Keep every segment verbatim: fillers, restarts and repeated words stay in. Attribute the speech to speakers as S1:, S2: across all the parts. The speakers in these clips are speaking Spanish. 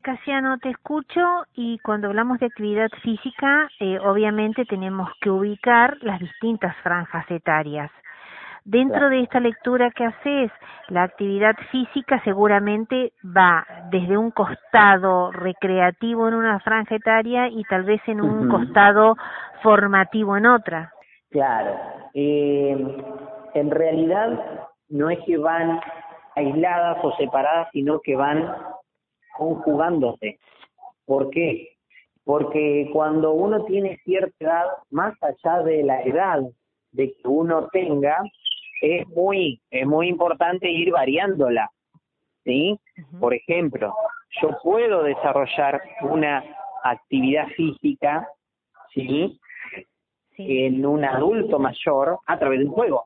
S1: Casiano, te escucho y cuando hablamos de actividad física, eh, obviamente tenemos que ubicar las distintas franjas etarias. Dentro
S2: Claro.
S1: de esta lectura que haces, la actividad física seguramente va desde un costado recreativo en una franja etaria y tal vez en un
S2: Ujú.
S1: costado formativo en otra.
S2: Claro. Eh, en realidad no es que van aisladas o separadas, sino que van conjugándose. ¿Por qué? Porque cuando uno tiene cierta edad, más allá de la edad de que uno tenga, es muy, es muy importante ir variándola, ¿sí?
S1: Uh-huh.
S2: Por ejemplo, yo puedo desarrollar una actividad física, ¿sí?
S1: Sí.
S2: En un adulto mayor a través de un juego.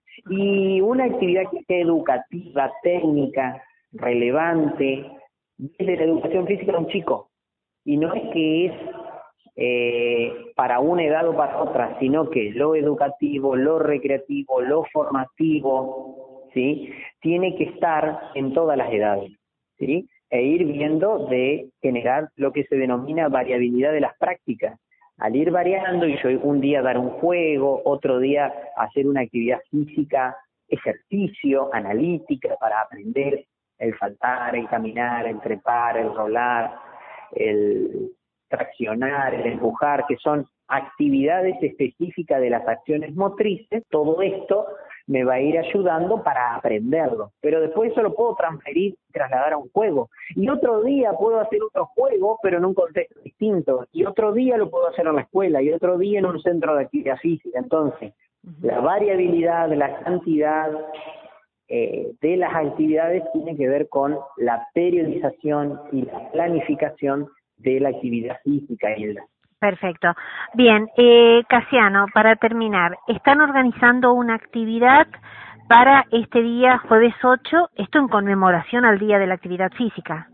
S2: Y una actividad que sea educativa, técnica, relevante, desde la educación física de un chico. Y no es que es eh, para una edad o para otra, sino que lo educativo, lo recreativo, lo formativo, ¿sí? Tiene que estar en todas las edades, ¿sí? E ir viendo de generar lo que se denomina variabilidad de las prácticas. Al ir variando, y yo un día dar un juego, otro día hacer una actividad física, ejercicio, analítica, para aprender el saltar, el caminar, el trepar, el rolar, el traccionar, el empujar, que son actividades específicas de las acciones motrices. Todo esto me va a ir ayudando para aprenderlo, pero después eso lo puedo transferir, trasladar a un juego, y otro día puedo hacer otro juego, pero en un contexto distinto, y otro día lo puedo hacer en la escuela, y otro día en un centro de actividad física. Entonces, uh-huh, la variabilidad, la cantidad eh, de las actividades tiene que ver con la periodización y la planificación de la actividad física, Hilda.
S1: Perfecto. Bien, eh, Casiano, para terminar, ¿están organizando una actividad para este día jueves ocho, esto en conmemoración al Día de la Actividad Física?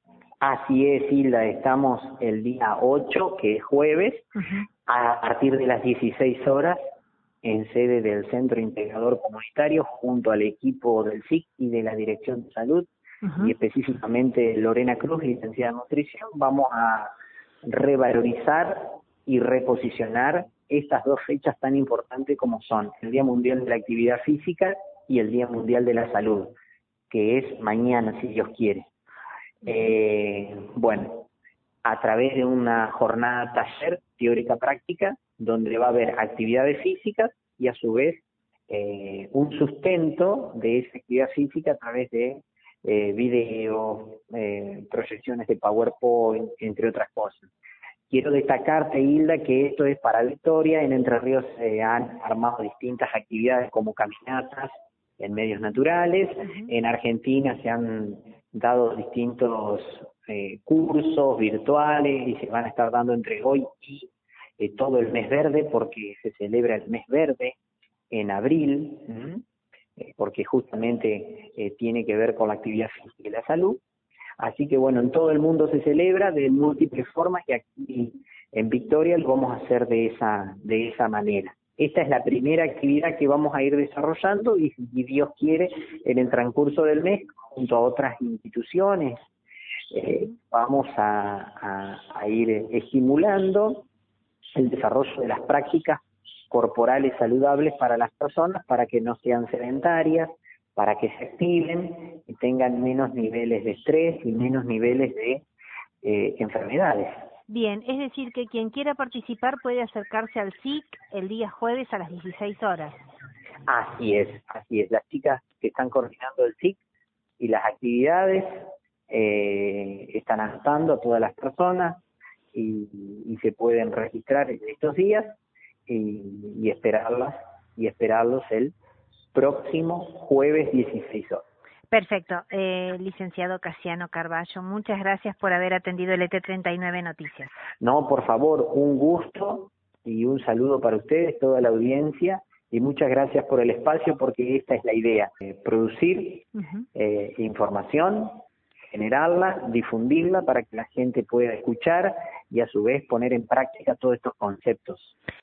S2: Así es, Hilda, estamos el día ocho, que es jueves, uh-huh, a partir de las dieciséis horas, en sede del Centro Integrador Comunitario, junto al equipo del S I C y de la Dirección de Salud, uh-huh, y específicamente Lorena Cruz, licenciada en nutrición. Vamos a revalorizar y reposicionar estas dos fechas tan importantes como son el Día Mundial de la Actividad Física y el Día Mundial de la Salud, que es mañana, si Dios quiere. Eh, bueno, a través de una jornada taller teórica práctica, donde va a haber actividades físicas y a su vez eh, un sustento de esa actividad física a través de eh, videos, eh, proyecciones de PowerPoint, entre otras cosas. Quiero destacarte, Hilda, que esto es para Victoria. En Entre Ríos se han armado distintas actividades como caminatas en medios naturales. Uh-huh. En Argentina se han dado distintos eh, cursos virtuales y se van a estar dando entre hoy y eh, todo el mes verde, porque se celebra el mes verde en abril, ¿sí? eh, porque justamente eh, tiene que ver con la actividad física y la salud. Así que bueno, en todo el mundo se celebra de múltiples formas y aquí en Victoria lo vamos a hacer de esa, de esa manera. Esta es la primera actividad que vamos a ir desarrollando y si Dios quiere, en el transcurso del mes, junto a otras instituciones, eh, vamos a, a, a ir estimulando el desarrollo de las prácticas corporales saludables para las personas, para que no sean sedentarias, para que se activen y tengan menos niveles de estrés y menos niveles de eh, enfermedades.
S1: Bien, es decir, que quien quiera participar puede acercarse al S I C el día jueves a las dieciséis horas.
S2: Así es, así es. Las chicas que están coordinando el S I C y las actividades eh, están anotando a todas las personas y, y se pueden registrar en estos días y, y esperarlas y esperarlos el próximo jueves dieciséis horas.
S1: Perfecto. Eh, licenciado Casiano Carballo, muchas gracias por haber atendido el E T treinta y nueve Noticias.
S2: No, por favor, un gusto y un saludo para ustedes, toda la audiencia, y muchas gracias por el espacio, porque esta es la idea, eh, producir uh-huh. eh, información, generarla, difundirla para que la gente pueda escuchar y a su vez poner en práctica todos estos conceptos.